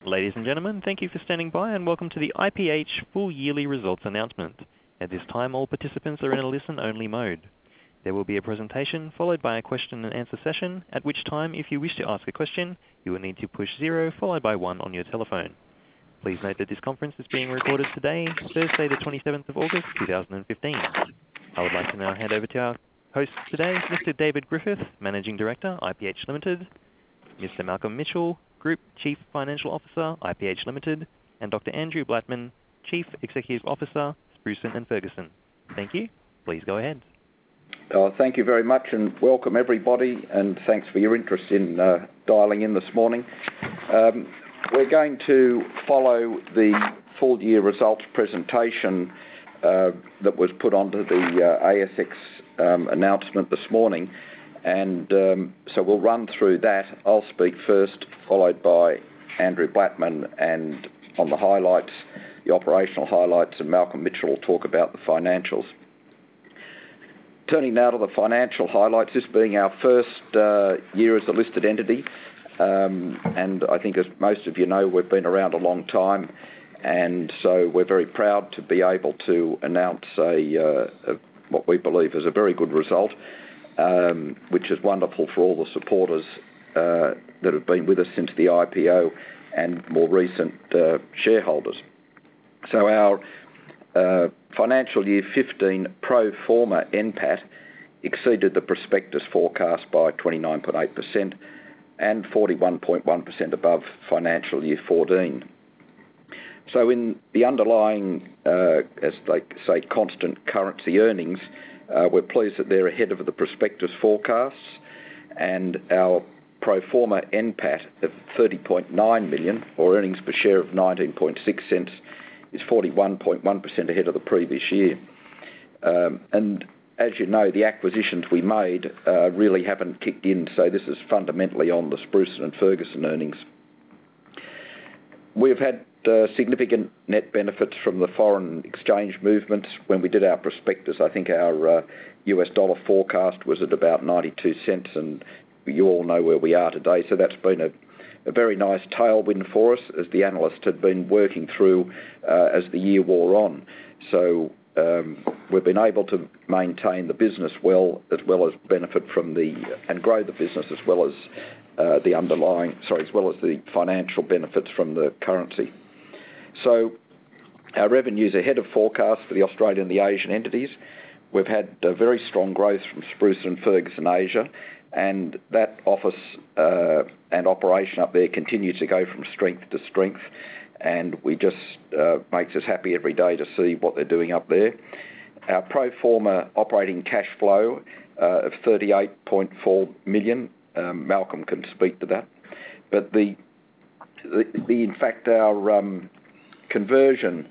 Ladies and gentlemen, thank you for standing by and welcome to the IPH full yearly results announcement. At this time, all participants are in a listen-only mode. There will be a presentation followed by a question and answer session, at which time, if you wish to ask a question, you will need to push 0 followed by 1 on your telephone. Please note that this conference is being recorded today, Thursday the 27th of August 2015. I would like to now hand over to our host today, Mr. David Griffith, Managing Director, IPH Limited, Mr. Malcolm Mitchell, Group Chief Financial Officer, IPH Limited, and Dr. Andrew Blattman, Chief Executive Officer, Spruson & Ferguson. Thank you. Please go ahead. Thank you very much and welcome everybody, and thanks for your interest in dialing in this morning. We're going to follow the full year results presentation that was put onto the ASX announcement this morning. And so we'll run through that. I'll speak first, followed by Andrew Blattman, and on the highlights, the operational highlights, and Malcolm Mitchell will talk about the financials. Turning now to the financial highlights, this being our first year as a listed entity, and I think as most of you know, we've been around a long time, and so we're very proud to be able to announce what we believe is a very good result. Which is wonderful for all the supporters that have been with us since the IPO and more recent shareholders. So our financial year 15 pro forma NPAT exceeded the prospectus forecast by 29.8% and 41.1% above financial year 14. So in the underlying, as they say, constant currency earnings, we're pleased that they're ahead of the prospectus forecasts, and our pro forma NPAT of 30.9 million, or earnings per share of 19.6 cents, is 41.1% ahead of the previous year. And as you know, the acquisitions we made really haven't kicked in, so this is fundamentally on the Spruson & Ferguson earnings. We've had significant net benefits from the foreign exchange movements. When we did our prospectus, I think our US dollar forecast was at about 92 cents, and you all know where we are today. So that's been a very nice tailwind for us, as the analysts had been working through as the year wore on. So we've been able to maintain the business well as benefit from and grow the business as well as as well as the financial benefits from the currency. So our revenues are ahead of forecast for the Australian and the Asian entities. We've had very strong growth from Spruson & Ferguson Asia, and that office and operation up there continues to go from strength to strength, and we just makes us happy every day to see what they're doing up there. Our pro forma operating cash flow of 38.4 million, Malcolm can speak to that, but in fact our conversion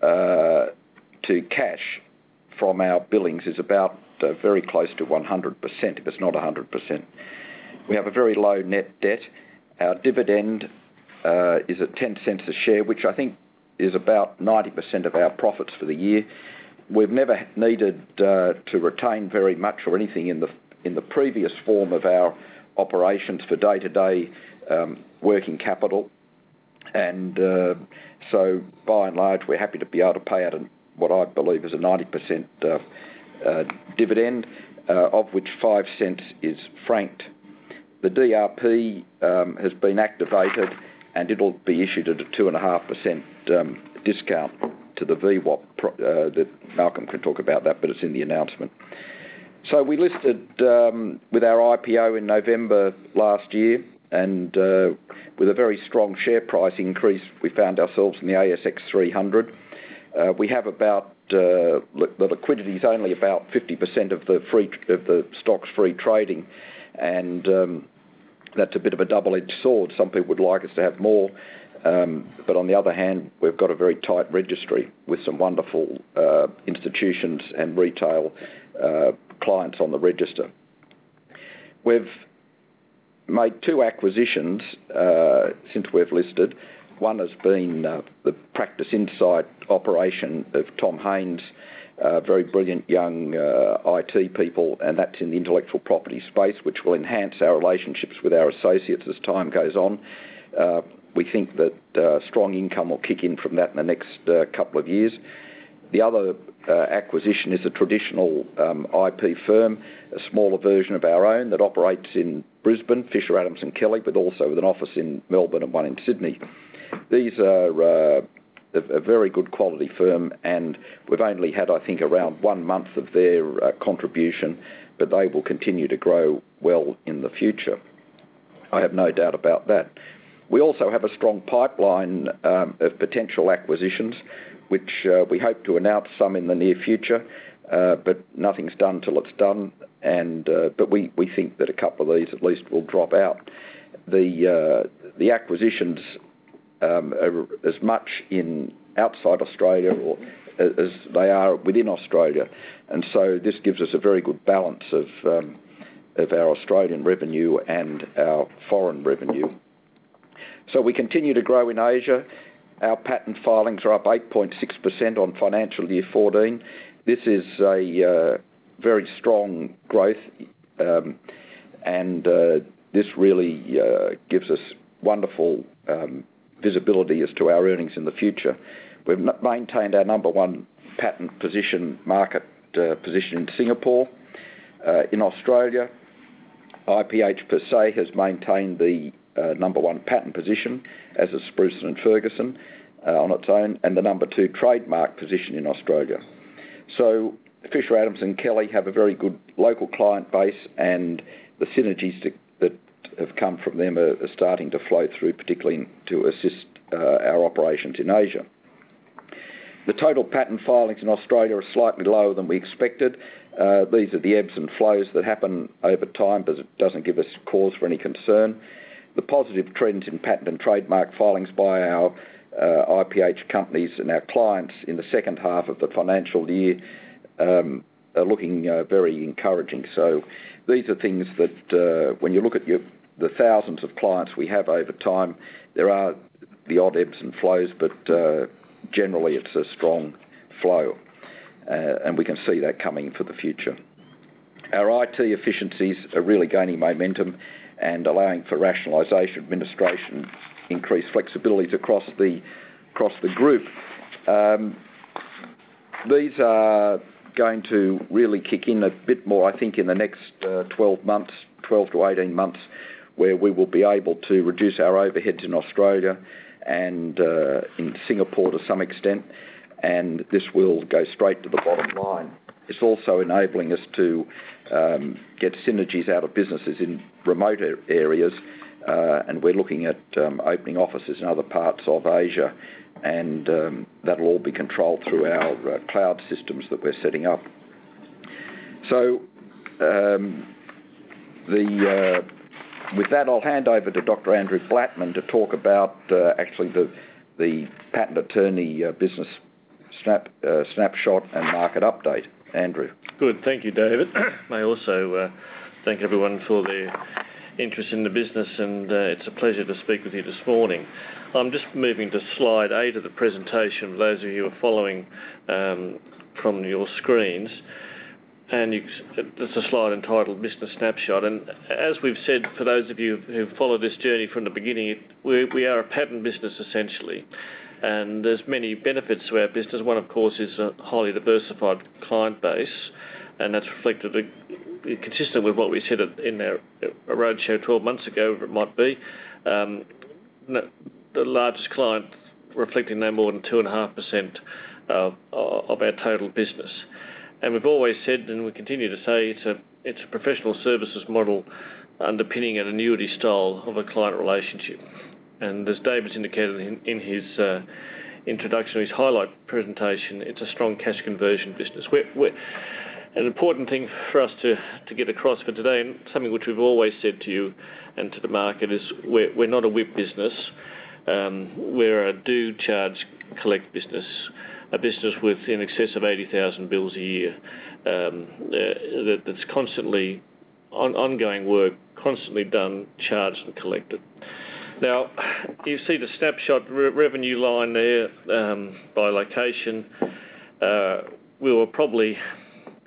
to cash from our billings is about very close to 100%, if it's not 100%. We have a very low net debt. Our dividend is at 10 cents a share, which I think is about 90% of our profits for the year. We've never needed to retain very much or anything in the previous form of our operations for day-to-day working capital. And so, by and large, we're happy to be able to pay out what I believe is a 90% dividend, of which 5 cents is franked. The DRP has been activated, and it'll be issued at a 2.5% discount to the VWAP. That Malcolm can talk about that, but it's in the announcement. So we listed with our IPO in November last year, and with a very strong share price increase, we found ourselves in the ASX 300. We have about the liquidity is only about 50% of the stock's free trading, and that's a bit of a double-edged sword. Some people would like us to have more, but on the other hand, we've got a very tight registry with some wonderful institutions and retail clients on the register. We've made 2 acquisitions since we've listed. One has been the Practice Insight operation of Tom Haynes, very brilliant young IT people, and that's in the intellectual property space, which will enhance our relationships with our associates as time goes on. we think that strong income will kick in from that in the next couple of years. The other acquisition is a traditional IP firm, a smaller version of our own that operates in Brisbane, Fisher Adams and Kelly, but also with an office in Melbourne and one in Sydney. These are a very good quality firm, and we've only had, I think, around 1 month of their contribution, but they will continue to grow well in the future. I have no doubt about that. We also have a strong pipeline of potential acquisitions, which we hope to announce some in the near future, but nothing's done till it's done. But we think that a couple of these at least will drop out. The acquisitions are as much in outside Australia or as they are within Australia, and so this gives us a very good balance of our Australian revenue and our foreign revenue. So we continue to grow in Asia. Our patent filings are up 8.6% on financial year 14. This is a very strong growth, and this really gives us wonderful visibility as to our earnings in the future. We've maintained our number one patent position, market position in Singapore. In Australia, IPH per se has maintained the number one patent position, as is Spruson & Ferguson on its own, and the number two trademark position in Australia. So Fisher Adams and Kelly have a very good local client base, and the synergies that have come from them are starting to flow through, particularly to assist our operations in Asia. The total patent filings in Australia are slightly lower than we expected. These are the ebbs and flows that happen over time, but it doesn't give us cause for any concern. The positive trends in patent and trademark filings by our IPH companies and our clients in the second half of the financial year are looking very encouraging. So these are things that when you look at the thousands of clients we have over time, there are the odd ebbs and flows, but generally it's a strong flow, and we can see that coming for the future. Our IT efficiencies are really gaining momentum and allowing for rationalisation, administration, increased flexibilities across the group. These are going to really kick in a bit more, I think, in the next 12 to 18 months, where we will be able to reduce our overheads in Australia and in Singapore to some extent, and this will go straight to the bottom line. It's also enabling us to get synergies out of businesses in remote areas, and we're looking at opening offices in other parts of Asia, and that'll all be controlled through our cloud systems that we're setting up. So with that, I'll hand over to Dr. Andrew Blattman to talk about actually the patent attorney business snapshot and market update. Andrew. Good, thank you, David. I also thank everyone for their interest in the business, and it's a pleasure to speak with you this morning. I'm just moving to slide 8 of the presentation, for those of you who are following from your screens. And it's a slide entitled Business Snapshot. And as we've said, for those of you who've followed this journey from the beginning, we are a patent business essentially. And there's many benefits to our business. One, of course, is a highly diversified client base, and that's reflected consistent with what we said in our roadshow 12 months ago, whatever it might be. The largest client reflecting no more than 2.5% of our total business. And we've always said, and we continue to say, it's a professional services model underpinning an annuity style of a client relationship. And as David's indicated in his introduction, his highlight presentation, it's a strong cash conversion business. An important thing for us to get across for today, and something which we've always said to you and to the market, is we're not a whip business. We're a do, charge, collect business. A business with in excess of 80,000 bills a year that's constantly ongoing work, constantly done, charged and collected. Now, you see the snapshot revenue line there by location. We were probably,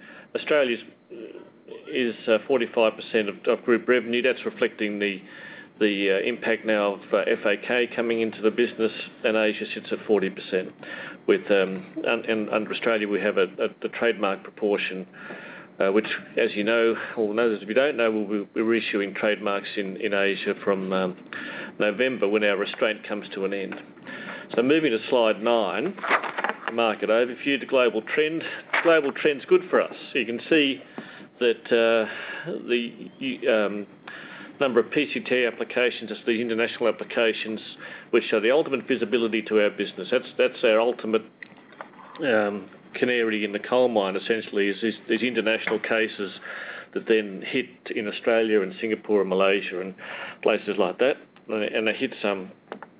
Australia's is 45% of group revenue. That's reflecting the the impact now of FAK coming into the business, and Asia sits at 40%. With and under Australia, we have the trademark proportion, which, as you know, or those of you who don't know, we'll be reissuing trademarks in Asia from November when our restraint comes to an end. So moving to slide 9, the market overview, the global trend. Global trend's good for us. So you can see that the number of PCT applications, that's the international applications, which are the ultimate visibility to our business. That's our ultimate canary in the coal mine, essentially, is these international cases that then hit in Australia and Singapore and Malaysia and places like that. And they hit some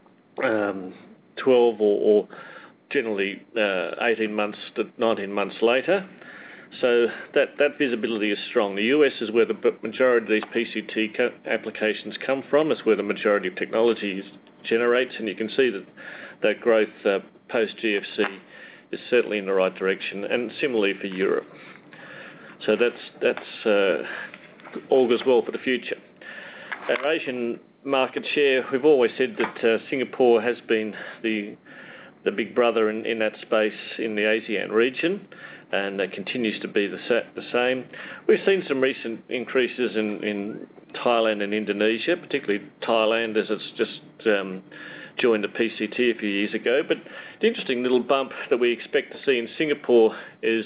12 or generally 18 months to 19 months later. So that visibility is strong. The US is where the majority of these PCT applications come from. It's where the majority of technology generates, and you can see that growth post-GFC is certainly in the right direction, and similarly for Europe. So that's augurs well for the future. Our Asian market share, we've always said that Singapore has been the big brother in that space in the ASEAN region, and that continues to be the same. We've seen some recent increases in Thailand and Indonesia, particularly Thailand as it's just joined the PCT a few years ago. But the interesting little bump that we expect to see in Singapore is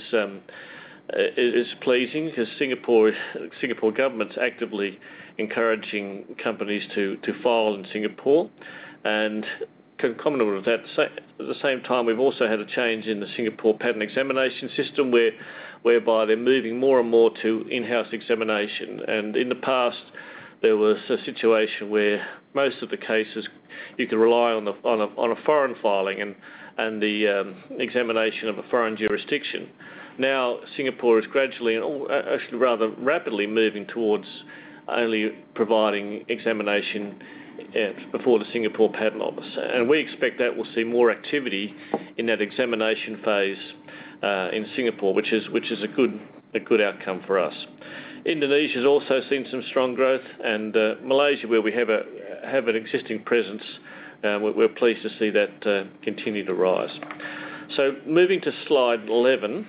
pleasing, because Singapore government's actively encouraging companies to file in Singapore, and concomitant with that, at the same time, we've also had a change in the Singapore patent examination system whereby they're moving more and more to in-house examination. And in the past, there was a situation where most of the cases you could rely on a foreign filing and the examination of a foreign jurisdiction. Now, Singapore is gradually, and actually rather rapidly, moving towards only providing examination before the Singapore Patent Office, and we expect that we'll see more activity in that examination phase in Singapore, which is a good outcome for us. Indonesia's also seen some strong growth, and Malaysia, where we have an existing presence, we're pleased to see that continue to rise. So moving to slide 11,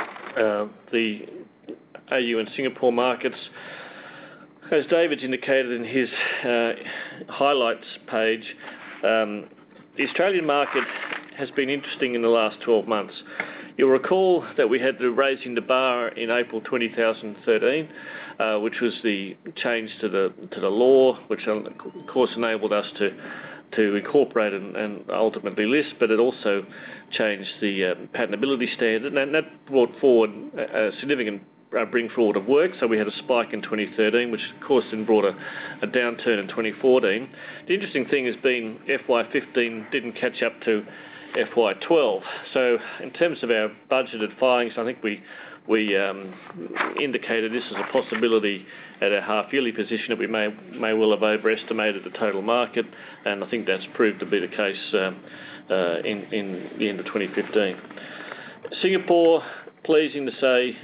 the AU and Singapore markets. As David's indicated in his highlights page, the Australian market has been interesting in the last 12 months. You'll recall that we had the raising the bar in April 2013, which was the change to the law, which of course enabled us to incorporate and ultimately list, but it also changed the patentability standard, and that brought forward a significant bring forward of work. So we had a spike in 2013, which of course then brought a downturn in 2014. The interesting thing has been FY15 didn't catch up to FY12. So in terms of our budgeted filings, I think we indicated this as a possibility at our half-yearly position that we may well have overestimated the total market, and I think that's proved to be the case in the end of 2015. Singapore, pleasing to say,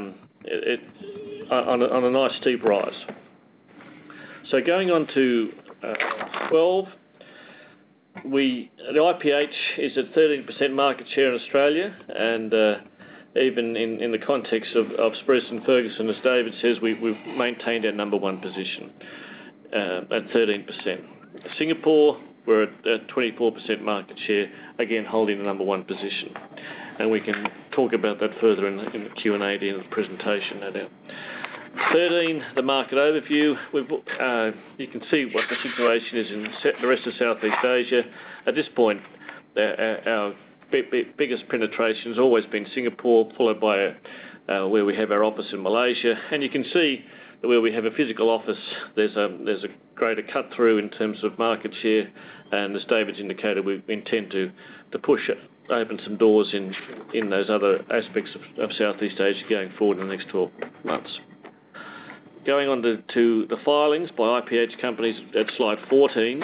on a nice steep rise. So going on to 12, the IPH is at 13% market share in Australia, and even in the context of Spruson and Ferguson, as David says, we've maintained our number one position at 13%. Singapore, we're at 24% market share, again holding the number one position. And we can talk about that further in the Q&A at the end of the presentation, no doubt. 13, the market overview. You can see what the situation is in the rest of Southeast Asia. At this point, our biggest penetration has always been Singapore, followed by where we have our office in Malaysia. And you can see that where we have a physical office, there's a greater cut through in terms of market share. And as David's indicated, we intend to push it, open some doors in those other aspects of Southeast Asia going forward in the next 12 months. Going on to the filings by IPH companies at slide 14.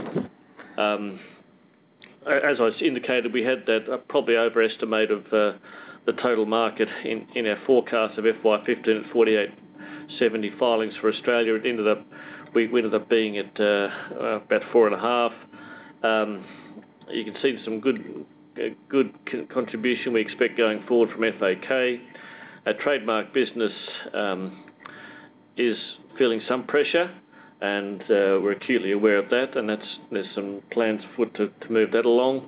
As I indicated, we had that probably overestimate of the total market in our forecast of FY15 at 4870 filings for Australia. It ended up we ended up being at about 4.5. You can see some good contribution we expect going forward from FAK. Our trademark business is feeling some pressure, and we're acutely aware of that, and there's some plans afoot to move that along.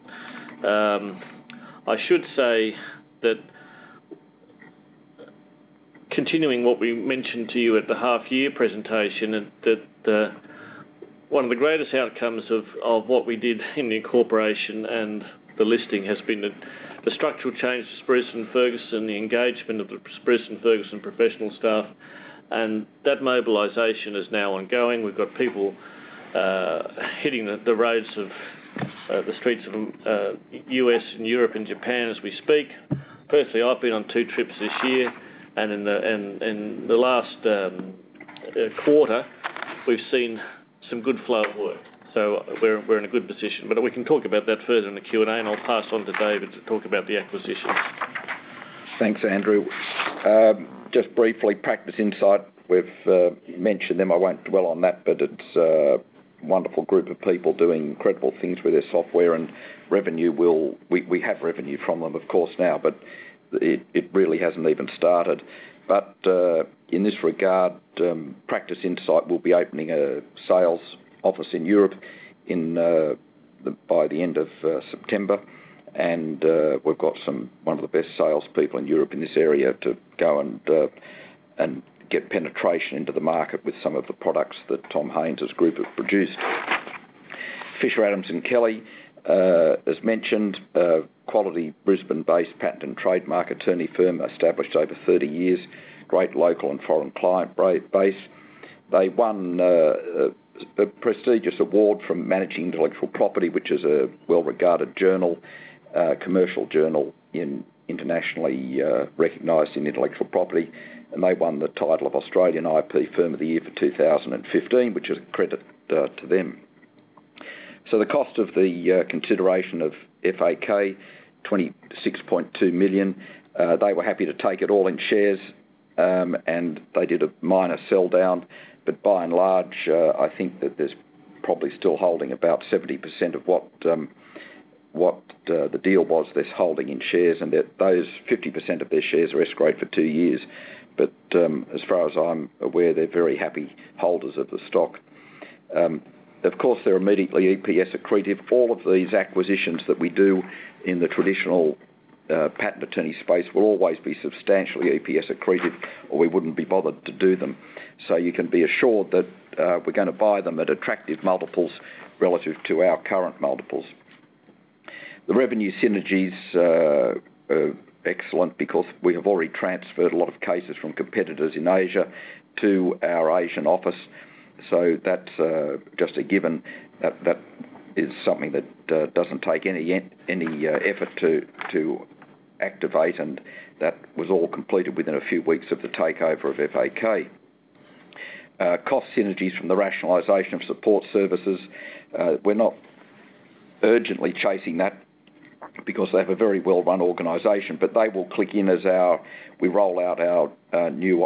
I should say that continuing what we mentioned to you at the half-year presentation, that one of the greatest outcomes of what we did in the incorporation and the listing has been the structural change to Spruson & Ferguson, the engagement of the Spruson & Ferguson professional staff, and that mobilisation is now ongoing. We've got people hitting the roads of the streets of US and Europe and Japan as we speak. Personally, I've been on 2 trips this year, and in the last quarter, we've seen some good flow of work. So we're in a good position. But we can talk about that further in the Q&A, and I'll pass on to David to talk about the acquisitions. Thanks, Andrew. Just briefly, Practice Insight, we've mentioned them. I won't dwell on that, but it's a wonderful group of people doing incredible things with their software, and revenue we have revenue from them, of course, now, but it really hasn't even started. But in this regard, Practice Insight will be opening a sales office in Europe by the end of September, and we've got one of the best salespeople in Europe in this area to go and get penetration into the market with some of the products that Tom Haynes' group have produced. Fisher Adams & Kelly, as mentioned, quality Brisbane-based patent and trademark attorney firm established over 30 years, great local and foreign client base. They won a prestigious award from Managing Intellectual Property, which is a well-regarded journal, commercial journal internationally recognised in intellectual property, and they won the title of Australian IP Firm of the Year for 2015, which is a credit to them. So the cost of the consideration of FAK, $26.2 million. They were happy to take it all in shares, and they did a minor sell down, but by and large, I think that there's probably still holding about 70% of what the deal was. They're holding in shares, and that those 50% of their shares are escrowed for 2 years. But as far as I'm aware, they're very happy holders of the stock. Of course, they're immediately EPS accretive. All of these acquisitions that we do in the traditional patent attorney space will always be substantially EPS accretive, or we wouldn't be bothered to do them. So you can be assured that we're going to buy them at attractive multiples relative to our current multiples. The revenue synergies are excellent because we have already transferred a lot of cases from competitors in Asia to our Asian office. So that's just a given. That is something that doesn't take any effort to activate, and that was all completed within a few weeks of the takeover of FAK. Cost synergies from the rationalisation of support services. We're not urgently chasing that because they have a very well-run organisation, but they will click in as we roll out our new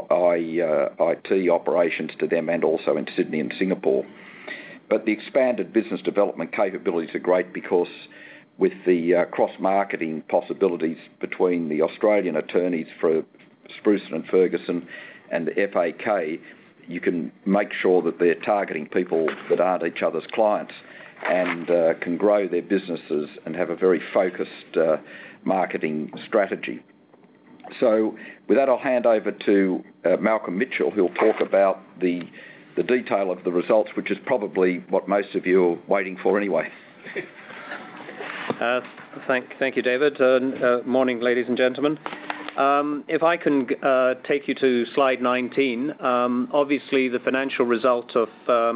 IT operations to them, and also in Sydney and Singapore. But the expanded business development capabilities are great because with the cross-marketing possibilities between the Australian attorneys for Spruson & Ferguson and the FAK, you can make sure that they're targeting people that aren't each other's clients, and can grow their businesses and have a very focused marketing strategy. So with that, I'll hand over to Malcolm Mitchell, who'll talk about the detail of the results, which is probably what most of you are waiting for anyway. Thank you, David. Morning, ladies and gentlemen. If I can take you to slide 19, obviously the financial result of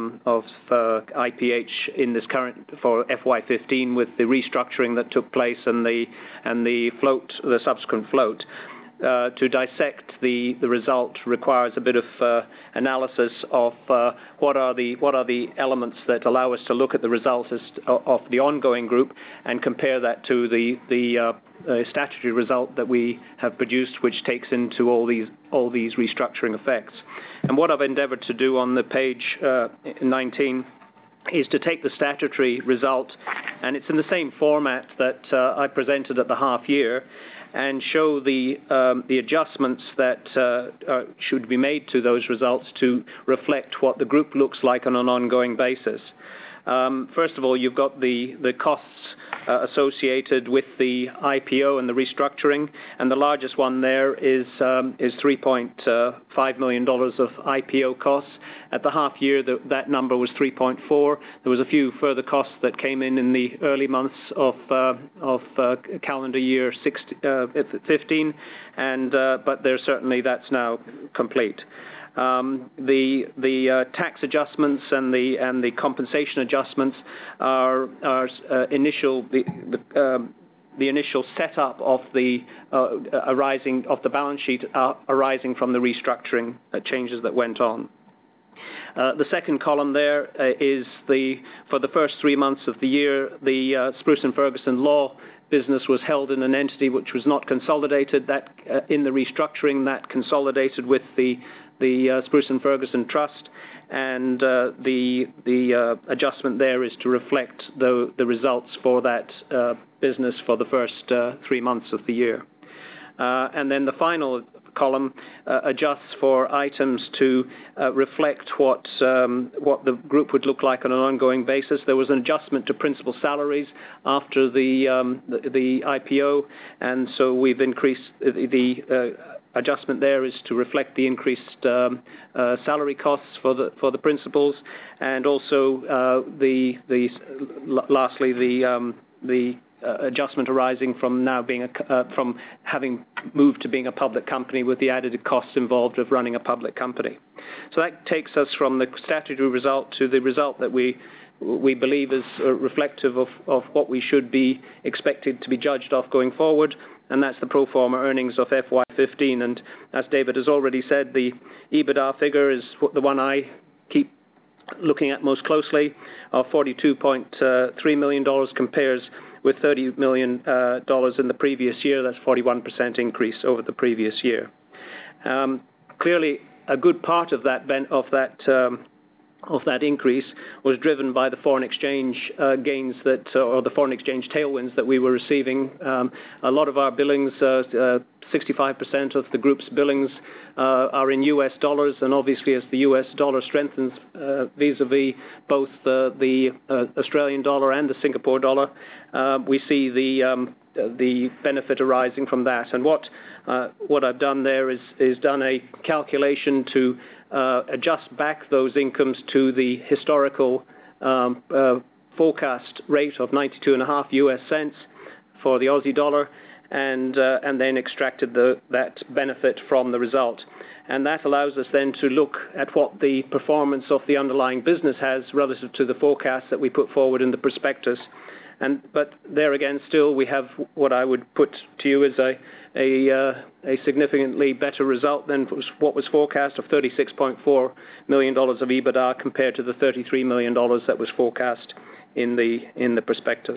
IPH in this current for FY15 with the restructuring that took place and the subsequent float. to dissect the result requires a bit of analysis of what are the elements that allow us to look at the results of the ongoing group and compare that to the statutory result that we have produced, which takes into all these restructuring effects. And what I've endeavoured to do on the page 19 is to take the statutory result, and it's in the same format that I presented at the half year, and show the adjustments that should be made to those results to reflect what the group looks like on an ongoing basis. First of all, you've got the costs associated with the IPO and the restructuring, and the largest one there is $3.5 million of IPO costs. At the half year, that number was 3.4. There was a few further costs that came in the early months of calendar year 15, but that's now complete. The tax adjustments and the compensation adjustments are initial. The initial setup of the arising of the balance sheet arising from the restructuring changes that went on. The second column there is for the first 3 months of the year, the Spruson & Ferguson Law business was held in an entity which was not consolidated. That in the restructuring, that consolidated with the Spruson & Ferguson Trust, and the adjustment there is to reflect the results for that business for the first 3 months of the year. And then the final column adjusts for items to reflect what the group would look like on an ongoing basis. There was an adjustment to principal salaries after the IPO, and so we've increased the adjustment there is to reflect the increased salary costs for the principals, and also lastly the adjustment arising from now being from having moved to being a public company with the added costs involved of running a public company. So that takes us from the statutory result to the result that we believe is reflective of what we should be expected to be judged off going forward, and that's the pro forma earnings of FY15. And as David has already said, the EBITDA figure is the one I keep looking at most closely. $42.3 million compares with $30 million in the previous year. That's 41% increase over the previous year. Clearly, a good part of that increase was driven by the foreign exchange gains or the foreign exchange tailwinds that we were receiving. A lot of our billings, 65% of the group's billings are in US dollars, and obviously as the US dollar strengthens vis-a-vis both the Australian dollar and the Singapore dollar, we see the benefit arising from that. And what I've done there is done a calculation to adjust back those incomes to the historical forecast rate of 92.5 US cents for the Aussie dollar, and then extracted that benefit from the result. And that allows us then to look at what the performance of the underlying business has relative to the forecast that we put forward in the prospectus. But there again, still we have what I would put to you as a significantly better result than what was forecast of $36.4 million of EBITDA compared to the $33 million that was forecast in the prospectus.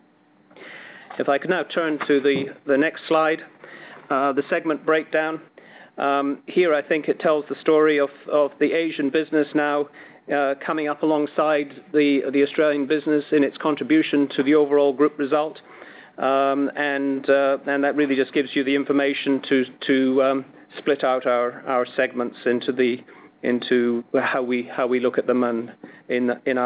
If I could now turn to the next slide, the segment breakdown. Here I think it tells the story of the Asian business now coming up alongside the Australian business in its contribution to the overall group result, and that really just gives you the information to split out our segments into how we look at them and in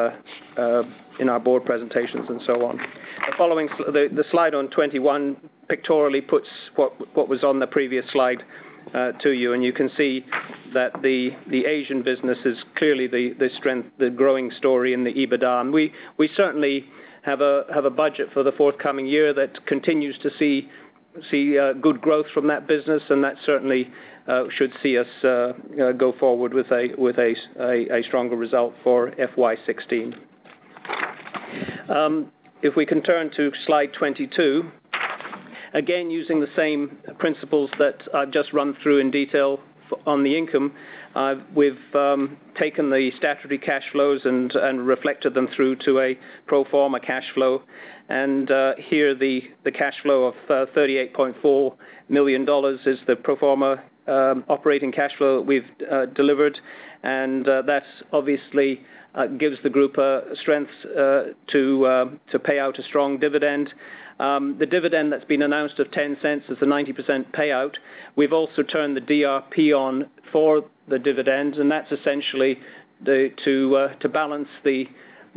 our board presentations and so on. The slide on 21 pictorially puts what was on the previous slide to you, and you can see that the Asian business is clearly the strength, the growing story in the EBITDA. And we certainly have a budget for the forthcoming year that continues to see good growth from that business, and that certainly should see us go forward with a stronger result for FY16. If we can turn to slide 22. Again, using the same principles that I've just run through in detail on the income, we've taken the statutory cash flows and reflected them through to a pro forma cash flow. And here the cash flow of $38.4 million is the pro forma operating cash flow that we've delivered. And that obviously gives the group strength to pay out a strong dividend. The dividend that's been announced of 10 cents is a 90% payout. We've also turned the DRP on for the dividend, and that's essentially to balance the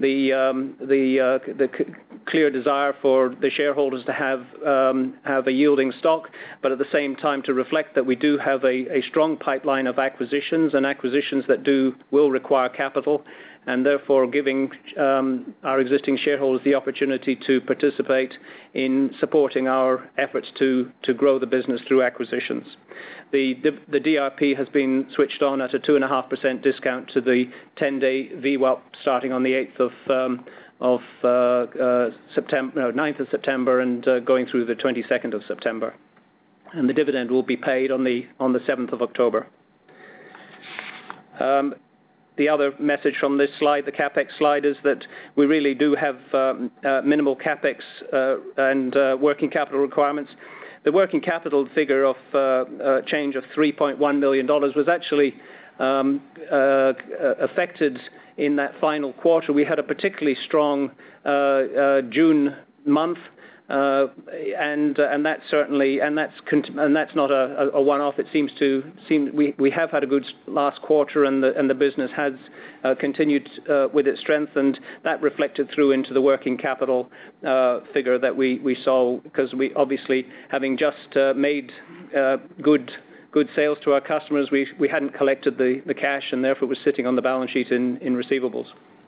clear desire for the shareholders to have a yielding stock, but at the same time to reflect that we do have a strong pipeline of acquisitions and acquisitions that will require capital, and therefore giving our existing shareholders the opportunity to participate in supporting our efforts to grow the business through acquisitions. The DRP has been switched on at a 2.5% discount to the 10-day VWAP starting on the 8th of September, 9th of September, and going through the 22nd of September. And the dividend will be paid on the 7th of October. The other message from this slide, the CapEx slide, is that we really do have minimal CapEx and working capital requirements. The working capital figure of change of $3.1 million was actually affected in that final quarter. We had a particularly strong June month. And that's certainly that's not a one-off. It seems we have had a good last quarter, and the business has continued with its strength, and that reflected through into the working capital figure that we saw, because we obviously, having just made good sales to our customers, we hadn't collected the cash, and therefore it was sitting on the balance sheet in receivables.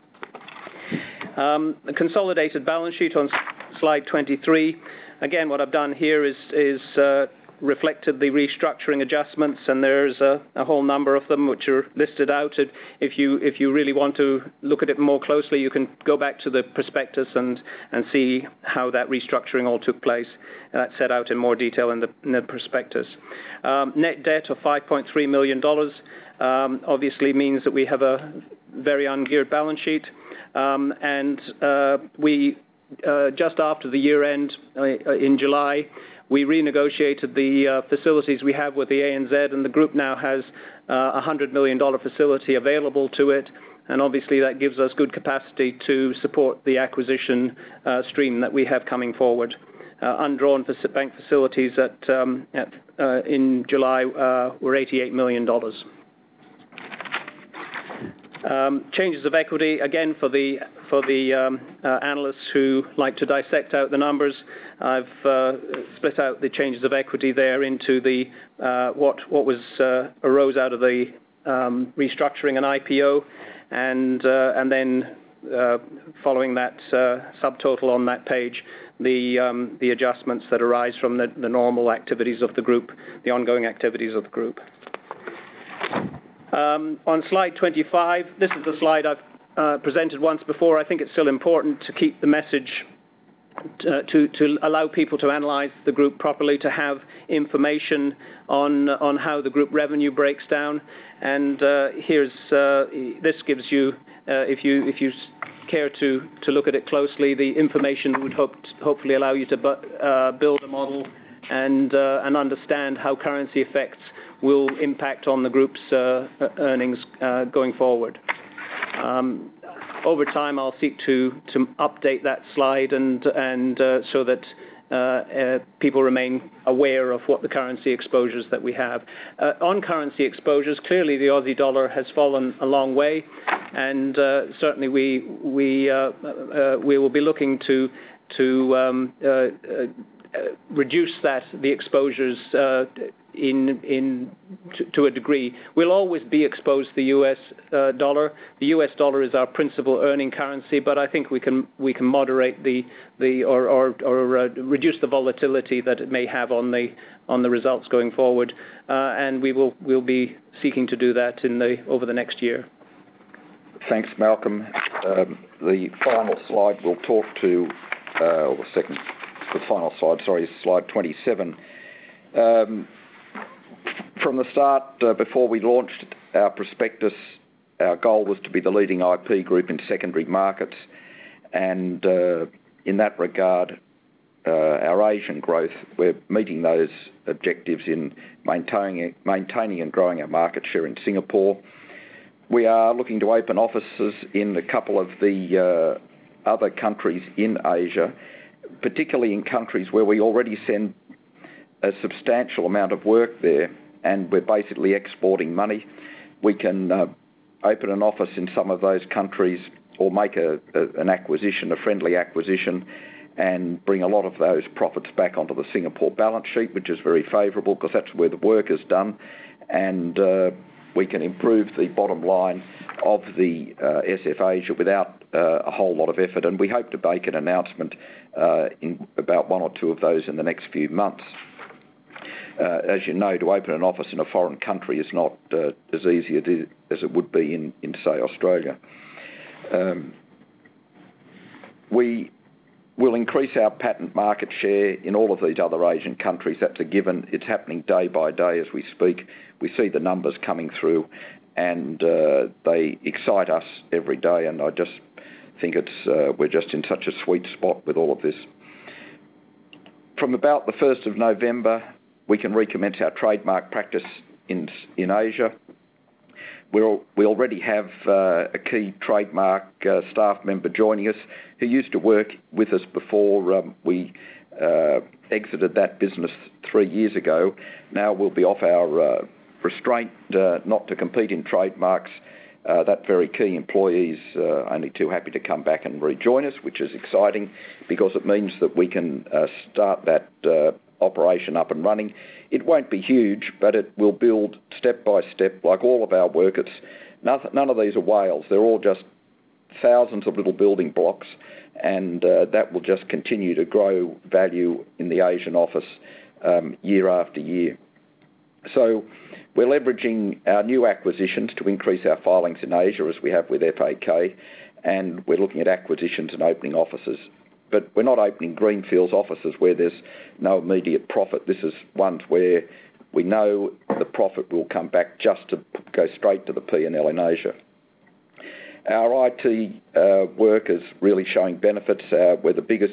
The consolidated balance sheet on slide 23. Again, what I've done here is reflected the restructuring adjustments, and there's a whole number of them which are listed out. If you really want to look at it more closely, you can go back to the prospectus and see how that restructuring all took place. That's set out in more detail in the prospectus. Net debt of $5.3 million obviously means that we have a very ungeared balance sheet, and we just after the year end in July, we renegotiated the facilities we have with the ANZ, and the group now has a $100 million facility available to it, and obviously that gives us good capacity to support the acquisition stream that we have coming forward. Undrawn bank facilities in July were $88 million. Changes of equity, again, for the analysts who like to dissect out the numbers, I've split out the changes of equity there into the what arose out of the restructuring and IPO, and then following that subtotal on that page, the adjustments that arise from the normal activities of the group, the ongoing activities of the group. On slide 25, this is the slide I've presented once before. I think it's still important to keep the message to allow people to analyze the group properly, to have information on how the group revenue breaks down. And this gives you, if you care to look at it closely, the information that would hopefully allow you to build a model and understand how currency effects will impact on the group's earnings going forward. Over time, I'll seek to update that slide and so that people remain aware of what the currency exposures that we have. On currency exposures, clearly the Aussie dollar has fallen a long way, and certainly we will be looking to reduce the exposures to a degree. We'll always be exposed to the US dollar. The US dollar is our principal earning currency, but I think we can moderate or reduce the volatility that it may have on the results going forward, and we'll be seeking to do that over the next year. Thanks, Malcolm. The final slide we'll talk to, or the second the final slide, sorry, slide 27. From the start, before we launched our prospectus, our goal was to be the leading IP group in secondary markets, and in that regard, our Asian growth, we're meeting those objectives in maintaining and growing our market share in Singapore. We are looking to open offices in a couple of the other countries in Asia, particularly in countries where we already send a substantial amount of work there, and we're basically exporting money. We can open an office in some of those countries or make an acquisition, a friendly acquisition, and bring a lot of those profits back onto the Singapore balance sheet, which is very favourable because that's where the work is done, and we can improve the bottom line of the SF Asia without a whole lot of effort, and we hope to make an announcement in about one or two of those in the next few months. As you know, to open an office in a foreign country is not as easy as it would be in say, Australia. We will increase our patent market share in all of these other Asian countries. That's a given. It's happening day by day as we speak. We see the numbers coming through, and they excite us every day, and I just think we're just in such a sweet spot with all of this. From about the 1st of November, we can recommence our trademark practice in Asia. We already have a key trademark staff member joining us who used to work with us before we exited that business 3 years ago. Now we'll be off our restraint not to compete in trademarks. That very key employee is only too happy to come back and rejoin us, which is exciting because it means that we can start that operation up and running. It won't be huge, but it will build step by step, like all of our work. None of these are whales. They're all just thousands of little building blocks, and that will just continue to grow value in the Asian office year after year. So we're leveraging our new acquisitions to increase our filings in Asia, as we have with FAK, and we're looking at acquisitions and opening offices. But we're not opening greenfields offices where there's no immediate profit. This is ones where we know the profit will come back just to go straight to the P&L in Asia. Our IT work is really showing benefits. We're the biggest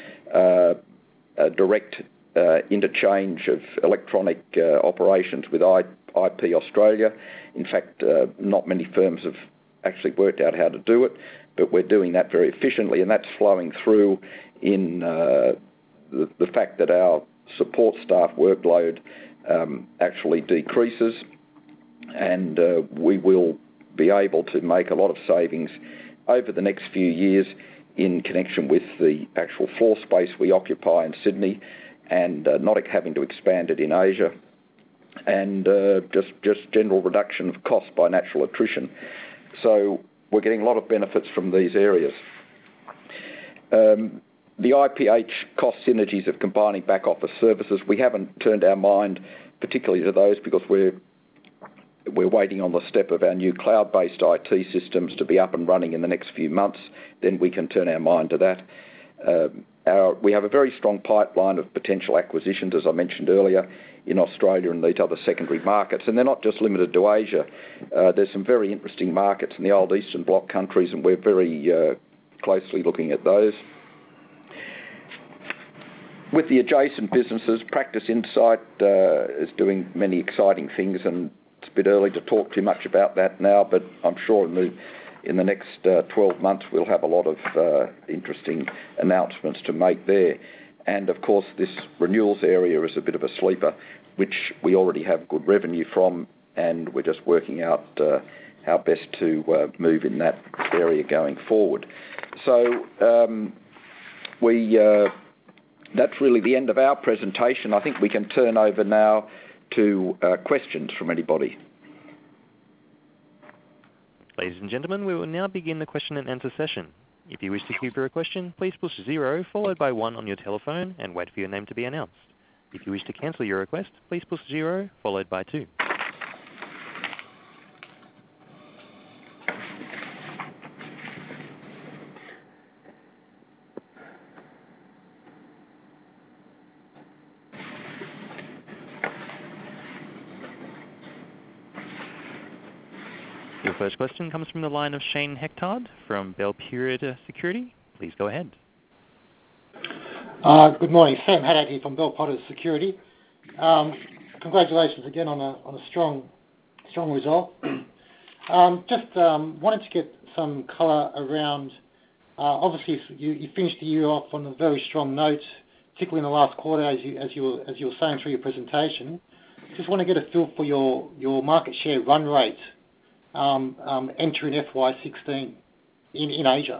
direct interchange of electronic operations with IP Australia. In fact, not many firms have actually worked out how to do it, but we're doing that very efficiently, and that's flowing through in the fact that our support staff workload actually decreases, and we will be able to make a lot of savings over the next few years in connection with the actual floor space we occupy in Sydney, and not having to expand it in Asia, and just general reduction of cost by natural attrition. So we're getting a lot of benefits from these areas. The IPH cost synergies of combining back office services, we haven't turned our mind particularly to those because we're waiting on the step of our new cloud-based IT systems to be up and running in the next few months. Then we can turn our mind to that. We have a very strong pipeline of potential acquisitions, as I mentioned earlier, in Australia and these other secondary markets. And they're not just limited to Asia. There's some very interesting markets in the old Eastern Bloc countries, and we're very closely looking at those. With the adjacent businesses, Practice Insight is doing many exciting things, and it's a bit early to talk too much about that now, but I'm sure in the next 12 months we'll have a lot of interesting announcements to make there. And of course this renewals area is a bit of a sleeper, which we already have good revenue from, and we're just working out how best to move in that area going forward. So that's really the end of our presentation. I think we can turn over now to questions from anybody. Ladies and gentlemen, we will now begin the question and answer session. If you wish to queue for a question, please push 0 followed by 1 on your telephone and wait for your name to be announced. If you wish to cancel your request, please push 0 followed by 2. Your first question comes from the line of Shane Hectard from Bell Period Security. Please go ahead. Good morning. Sam Haddad here from Bell Potter Security. Congratulations again on a strong result. Just wanted to get some colour around. Obviously, you finished the year off on a very strong note, particularly in the last quarter, as you were saying through your presentation. Just want to get a feel for your market share run rate entering FY16 in Asia.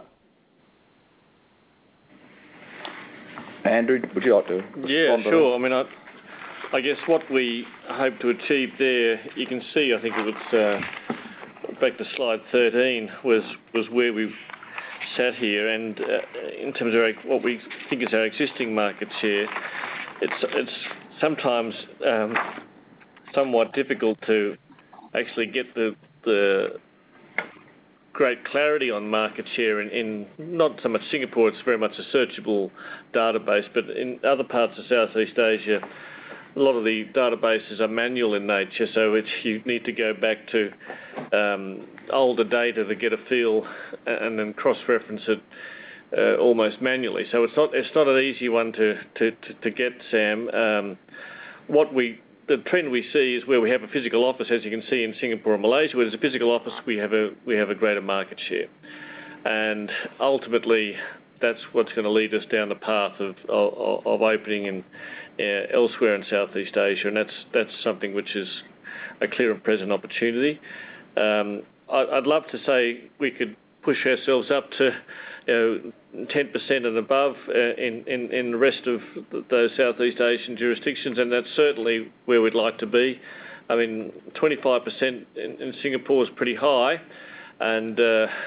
Andrew, would you like to respond? Yeah, sure. I mean, I guess what we hope to achieve there, you can see, I think it was back to slide 13, was where we've sat here, and in terms of what we think is our existing market share, it's sometimes somewhat difficult to actually get the great clarity on market share in not so much Singapore. It's very much a searchable database, but in other parts of Southeast Asia, a lot of the databases are manual in nature, so you need to go back to older data to get a feel and then cross-reference it almost manually. So it's not an easy one to get, Sam. The trend we see is where we have a physical office, as you can see in Singapore and Malaysia, where there's a physical office, we have a greater market share, and ultimately that's what's going to lead us down the path of opening in elsewhere in Southeast Asia, and that's something which is a clear and present opportunity. I'd love to say we could push ourselves up to 10% and above in the rest of those Southeast Asian jurisdictions, and that's certainly where we'd like to be. I mean, 25% in Singapore is pretty high, and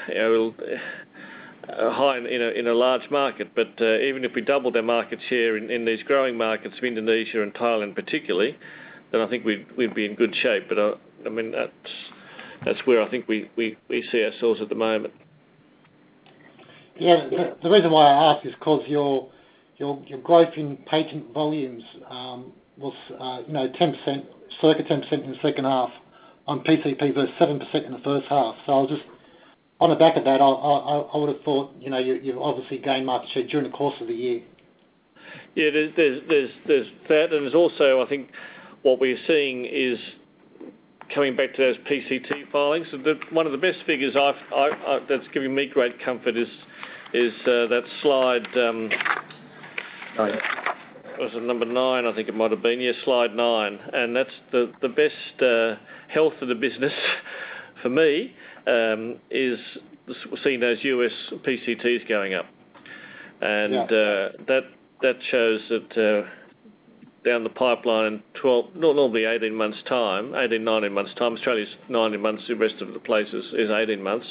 high in a large market. But even if we doubled our market share in these growing markets of Indonesia and Thailand particularly, then I think we'd be in good shape. But I mean, that's where I think we see ourselves at the moment. Yeah, the reason why I ask is because your growth in patent volumes was 10%, circa 10% in the second half on PCP versus 7% in the first half. So I was just on the back of that, I would have thought you've obviously gained market share during the course of the year. Yeah, there's that, and there's also, I think what we're seeing is coming back to those PCT filings. One of the best figures that's giving me great comfort is that slide. Was it number 9? I think it might have been. Yeah, slide 9, and that's the best health of the business for me is seeing those US PCTs going up, and that shows that down the pipeline in normally 18 months' time, 19 months' time. Australia's 19 months. The rest of the places is 18 months.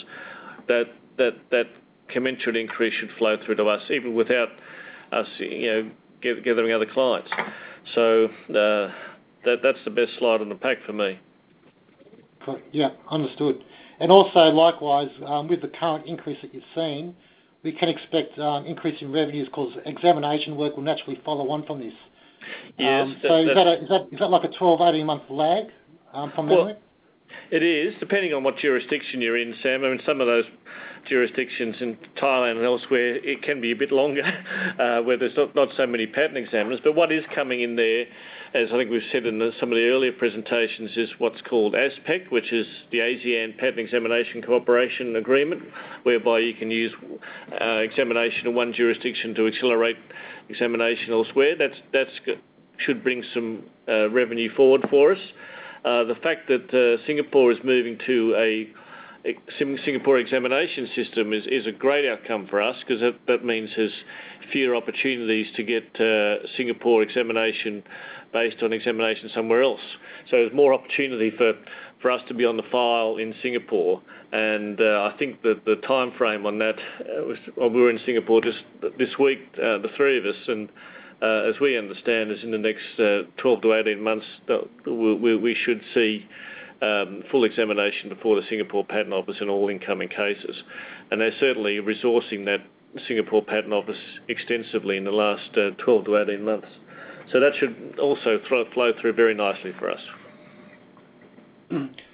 That commensurate increase should flow through to us, even without us, gathering other clients. So that's the best slide on the pack for me. Yeah, understood. And also, likewise, with the current increase that you've seen, we can expect increase in revenues because examination work will naturally follow on from this. Yes. So is that like a 12-18 month lag from memory? Well, it is, depending on what jurisdiction you're in, Sam. I mean, some of those jurisdictions in Thailand and elsewhere, it can be a bit longer, where there's not so many patent examiners. But what is coming in there, as I think we've said in some of the earlier presentations, is what's called ASPEC, which is the ASEAN Patent Examination Cooperation Agreement, whereby you can use examination in one jurisdiction to accelerate examination elsewhere. That should bring some revenue forward for us. The fact that Singapore is moving to a Singapore examination system is a great outcome for us, because that means there's fewer opportunities to get Singapore examination based on examination somewhere else. So there's more opportunity for us to be on the file in Singapore, and I think that the time frame on that we were in Singapore just this week, the three of us, and as we understand, is in the next 12 to 18 months that we should see full examination before the Singapore Patent Office in all incoming cases. And they're certainly resourcing that Singapore Patent Office extensively in the last 12 to 18 months. So that should also flow through very nicely for us.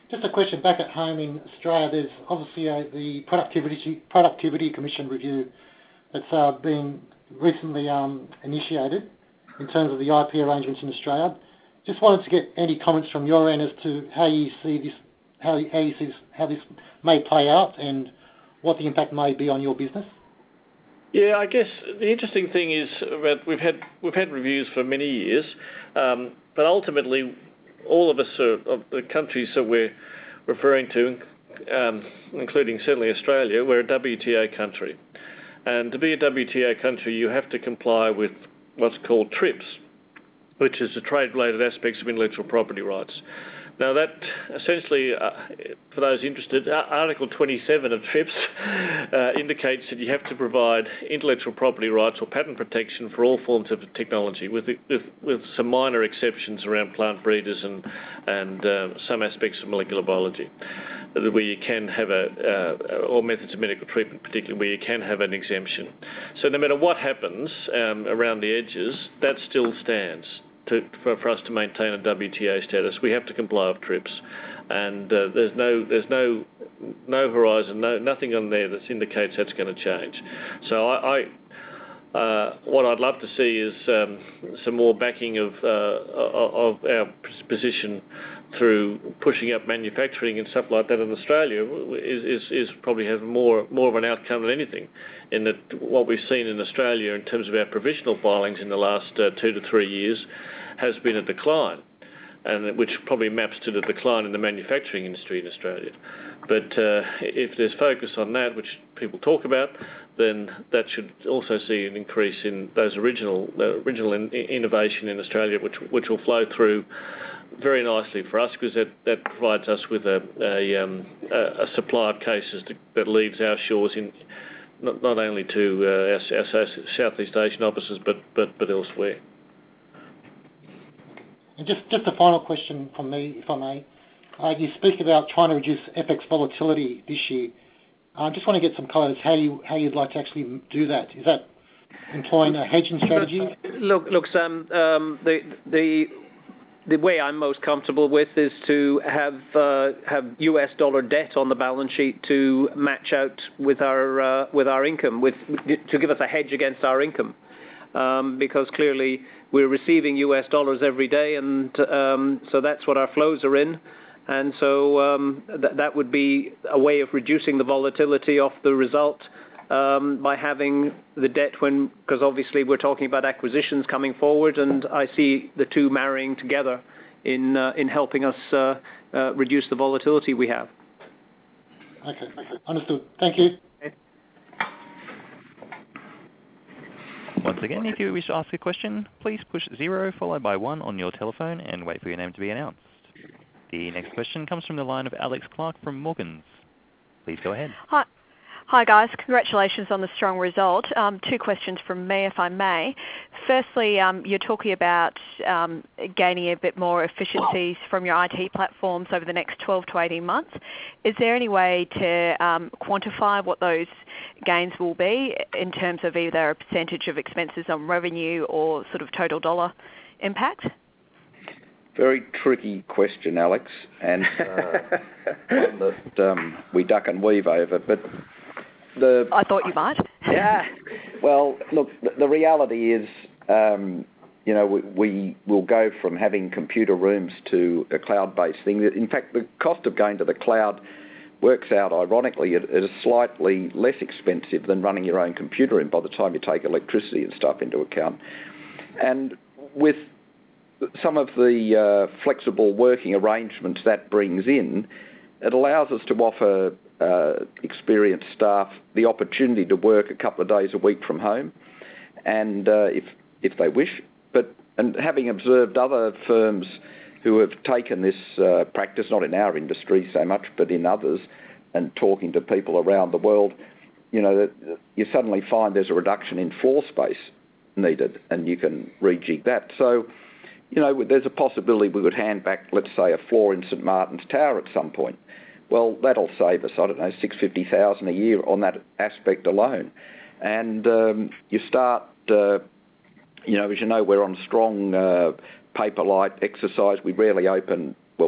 Just a question back at home in Australia. There's obviously the Productivity Commission review that's been recently initiated in terms of the IP arrangements in Australia. Just wanted to get any comments from your end as to how you see this, how this may play out, and what the impact may be on your business. Yeah, I guess the interesting thing is that we've had reviews for many years, but ultimately, all of us of the countries that we're referring to, including certainly Australia, we're a WTO country, and to be a WTO country, you have to comply with what's called TRIPS, which is the trade-related aspects of intellectual property rights. Now that essentially, for those interested, Article 27 of TRIPS indicates that you have to provide intellectual property rights or patent protection for all forms of technology, with some minor exceptions around plant breeders and some aspects of molecular biology, where you can have or methods of medical treatment, particularly where you can have an exemption. So no matter what happens around the edges, that still stands. For us to maintain a WTO status, we have to comply with TRIPS, and there's no horizon, nothing on there that indicates that's going to change. So what I'd love to see is some more backing of our position through pushing up manufacturing and stuff like that in Australia is probably has more of an outcome than anything. In that, what we've seen in Australia in terms of our provisional filings in the last 2 to 3 years has been a decline, and which probably maps to the decline in the manufacturing industry in Australia. But if there's focus on that, which people talk about, then that should also see an increase in those original innovation in Australia, which will flow through very nicely for us, because that provides us with a supply of cases that leaves our shores in not only to our Southeast Asian offices but elsewhere. And just a final question from me, if I may. You speak about trying to reduce FX volatility this year. I just want to get some color as how you'd like to actually do that. Is that employing a hedging strategy? Look, Sam. The way I'm most comfortable with is to have US dollar debt on the balance sheet to match out with our income, to give us a hedge against our income, because clearly we're receiving US dollars every day, and so that's what our flows are in, and so that would be a way of reducing the volatility of the result by having the debt because obviously we're talking about acquisitions coming forward, and I see the two marrying together in helping us reduce the volatility we have. Okay, understood. Thank you. Once again, if you wish to ask a question, please push 0 followed by 1 on your telephone and wait for your name to be announced. The next question comes from the line of Alex Clark from Morgans. Please go ahead. Hi guys, congratulations on the strong result. 2 questions from me, if I may. Firstly, you're talking about gaining a bit more efficiencies from your IT platforms over the next 12 to 18 months. Is there any way to quantify what those gains will be in terms of either a percentage of expenses on revenue or sort of total dollar impact? Very tricky question, Alex, and one that we duck and weave over, but I thought you might. Yeah. Well, look, the reality is, we will go from having computer rooms to a cloud-based thing. In fact, the cost of going to the cloud works out, ironically, it is slightly less expensive than running your own computer room by the time you take electricity and stuff into account. And with some of the flexible working arrangements that brings in, it allows us to offer experienced staff the opportunity to work a couple of days a week from home, and if they wish. And having observed other firms who have taken this practice, not in our industry so much, but in others, and talking to people around the world, that you suddenly find there's a reduction in floor space needed, and you can rejig that. So, there's a possibility we would hand back, let's say, a floor in St Martin's Tower at some point. Well, that'll save us, I don't know, $650,000 a year on that aspect alone. And you start, as you know, we're on strong paper-light exercise. We rarely open, well, we're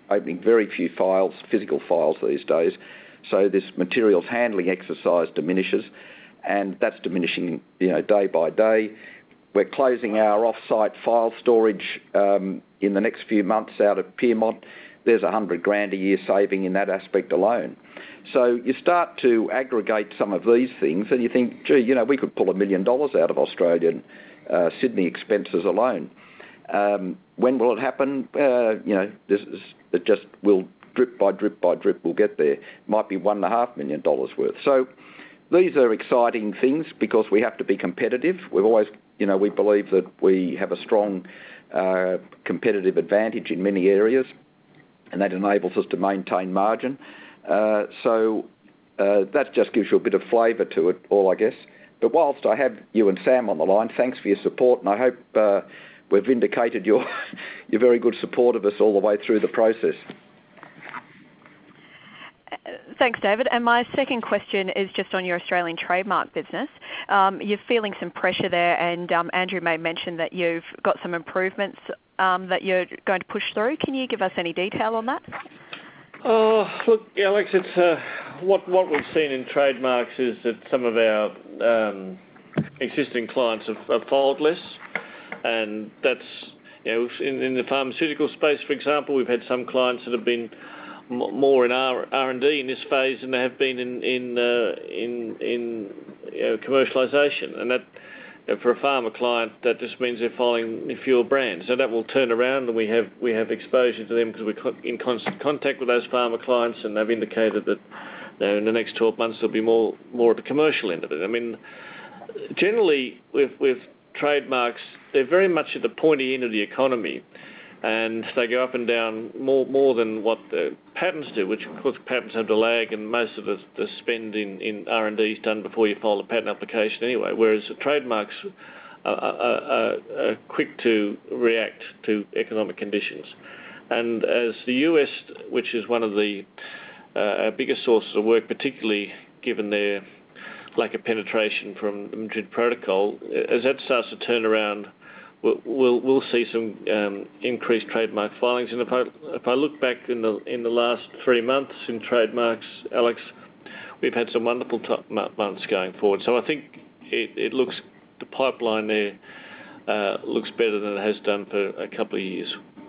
opening very few files, physical files these days. So this materials handling exercise diminishes, and that's diminishing, day by day. We're closing our off-site file storage in the next few months out of Pyrmont. There's $100,000 a year saving in that aspect alone. So you start to aggregate some of these things, and you think, gee, we could pull $1 million out of Australian Sydney expenses alone. When will it happen? It just will drip by drip by drip. We'll get there. Might be $1.5 million worth. So these are exciting things because we have to be competitive. We've always, we believe that we have a strong competitive advantage in many areas, and that enables us to maintain margin. So that just gives you a bit of flavour to it all, I guess. But whilst I have you and Sam on the line, thanks for your support, and I hope we've vindicated your very good support of us all the way through the process. Thanks, David. And my second question is just on your Australian trademark business. You're feeling some pressure there, and Andrew may mention that you've got some improvements that you're going to push through. Can you give us any detail on that? Oh, look, Alex, it's what we've seen in trademarks is that some of our existing clients have filed less, and that's in the pharmaceutical space, for example, we've had some clients that have been more in R&D in this phase than they have been in commercialisation, and that for a pharma client that just means they're filing fewer brands. So that will turn around, and we have exposure to them because we're in constant contact with those pharma clients, and they've indicated that in the next 12 months there'll be more at the commercial end of it. I mean, generally with trademarks, they're very much at the pointy end of the economy, and they go up and down more than what the patents do, which of course patents have the lag, and most of the spend in R&D is done before you file a patent application anyway, whereas the trademarks are quick to react to economic conditions. And as the US, which is one of the biggest sources of work, particularly given their lack of penetration from the Madrid Protocol, as that starts to turn around, we'll see some increased trademark filings. And if I look back in the last 3 months in trademarks, Alex, we've had some wonderful top months going forward. So I think it looks, the pipeline there looks better than it has done for a couple of years.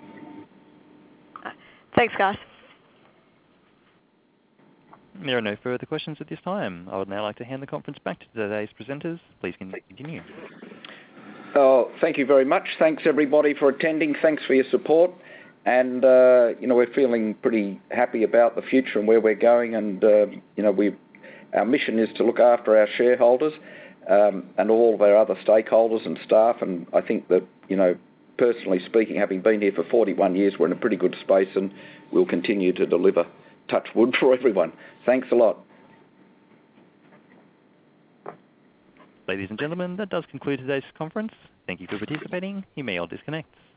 Thanks, guys. There are no further questions at this time. I would now like to hand the conference back to today's presenters. Please continue. Thank you very much. Thanks, everybody, for attending. Thanks for your support. And, we're feeling pretty happy about the future and where we're going. And, our mission is to look after our shareholders and all of our other stakeholders and staff. And I think that, personally speaking, having been here for 41 years, we're in a pretty good space, and we'll continue to deliver. Touch wood for everyone. Thanks a lot. Ladies and gentlemen, that does conclude today's conference. Thank you for participating. You may all disconnect.